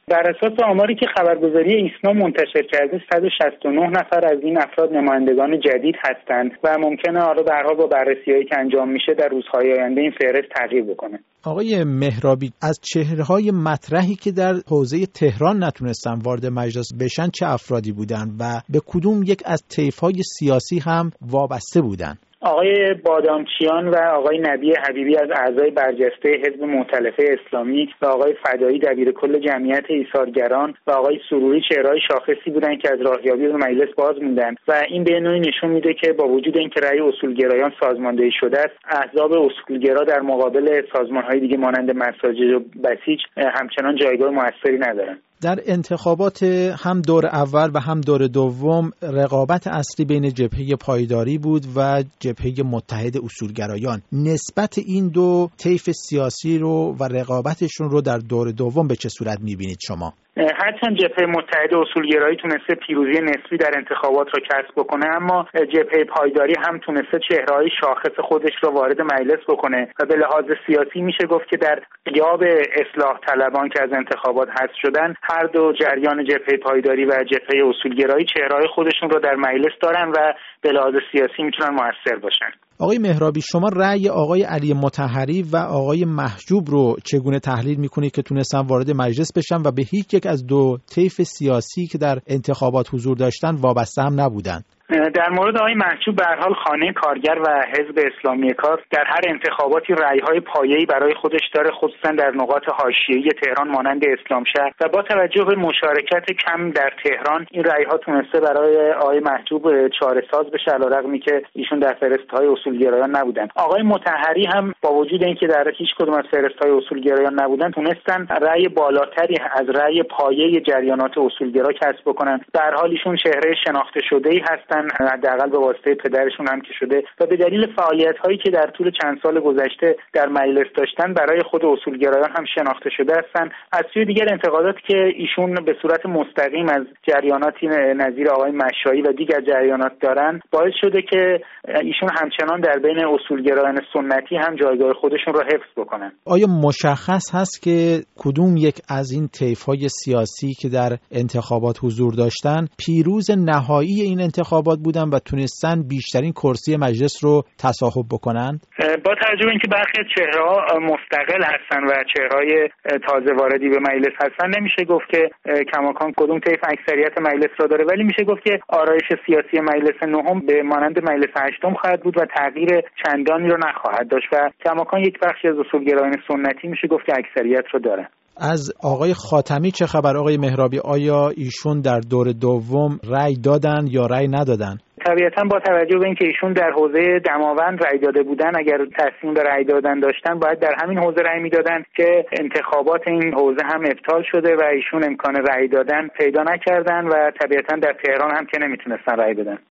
بر اساس آماری که خبرگزاری ایسنا منتشر کرده 169 نفر از این افراد نمایندگان جدید هستند و ممکنه حالا به هر حال با بررسی‌هایی که انجام میشه در روزهای آینده این فهرست تغییر بکنه. آقای مهرابی، از چهره‌های مطرحی که در حوزه تهران نتونستن وارد مجلس بشن چه افرادی بودن و به کدوم یک از طیف‌های سیاسی هم وابسته بودن؟ آقای بادامچیان و آقای نبی حبیبی از اعضای برجسته حزب مؤتلفه اسلامی و آقای فدایی دبیرکل جمعیت ایثارگران و آقای سروری چهره‌های شاخصی بودند که از راهیابی به مجلس باز موندند و این به نوعی نشون میده که با وجود اینکه رأی اصولگرایان سازماندهی شده است، احزاب اصولگرا در مقابل سازمان‌های دیگه مانند مساجد و بسیج همچنان جایگاه موثری ندارند. در انتخابات هم دور اول و هم دور دوم رقابت اصلی بین جبهه پایداری بود و جبهه متحد اصولگرایان. نسبت این دو طیف سیاسی رو و رقابتشون رو در دور دوم به چه صورت می‌بینید شما؟ هرچند جبهه متحد اصولگرایی تونسته پیروزی نسبی در انتخابات را کسب بکنه، اما جبهه پایداری هم تونسته چهره‌های شاخص خودش را وارد مجلس بکنه و به لحاظ سیاسی میشه گفت که در غیاب اصلاح طلبان که از انتخابات حذف شدن، هر دو جریان جبهه پایداری و جبهه اصولگرایی چهره‌های خودشون را در مجلس دارن و به لحاظ سیاسی میتونن موثر باشن. آقای مهرابی، شما رأی آقای علی مطهری و آقای محجوب رو چگونه تحلیل میکنید که تونستن وارد مجلس بشن و به هیچ یک از دو طیف سیاسی که در انتخابات حضور داشتن وابسته هم نبودن؟ در مورد آقای محجوب به هر حال خانه کارگر و حزب اسلامی کار در هر انتخاباتی رأی‌های پایه‌ای برای خودش داره، خصوصا در نقاط حاشیه‌ای تهران مانند اسلامشهر، و با توجه به مشارکت کم در تهران این رأی‌ها تونسته برای آقای محجوب چاره‌ساز بشه، علیرغمی که ایشون در فهرست‌های اصولگرایان نبودن. آقای مطهری هم با وجود اینکه در هیچ کدوم از فهرست‌های اصولگرایان نبودن تونستن رأی بالاتری از رأی پایه جریانات اصولگرا کسب بکنن. به هر حال ایشون چهره شناخته شده‌ای هستن، حداقل به واسطه پدرشون هم که شده، و به دلیل فعالیت‌هایی که در طول چند سال گذشته در مجلس داشتن برای خود اصولگرایان هم شناخته شده هستن. از سوی دیگر انتقاداتی که ایشون به صورت مستقیم از جریاناتی نظیر آقای مشایی و دیگر جریانات دارن باعث شده که ایشون همچنان در بین اصولگرایان سنتی هم جایگاه خودشون را حفظ بکنن. آیا مشخص هست که کدوم یک از این طیف‌های سیاسی که در انتخابات حضور داشتن پیروز نهایی این انتخابات بودن و تونستن بیشترین کرسی مجلس رو تصاحب بکنن؟ با توجه به اینکه برخی از چهره‌ها مستقل هستن و چهره‌های تازه واردی به مجلس هستن، نمیشه گفت که کماکان کدوم طیف اکثریت مجلس را داره، ولی میشه گفت که آرایش سیاسی مجلس نهم به مانند مجلس هشتم خواهد بود و تغییر چندانی رو نخواهد داشت و کماکان یک بخشی از اصولگرایان سنتی میشه گفت که اکثریت رو داره. از آقای خاتمی چه خبر آقای مهرابی؟ آیا ایشون در دور دوم رأی دادن یا رأی ندادن؟ طبیعتاً با توجه به اینکه ایشون در حوزه دماوند رأی داده بودن، اگر تصمیم به رأی دادن داشتن باید در همین حوزه رأی میدادن که انتخابات این حوزه هم ابطال شده و ایشون امکان رأی دادن پیدا نکردن و طبیعتاً در تهران هم که نمیتونستن رأی بدن.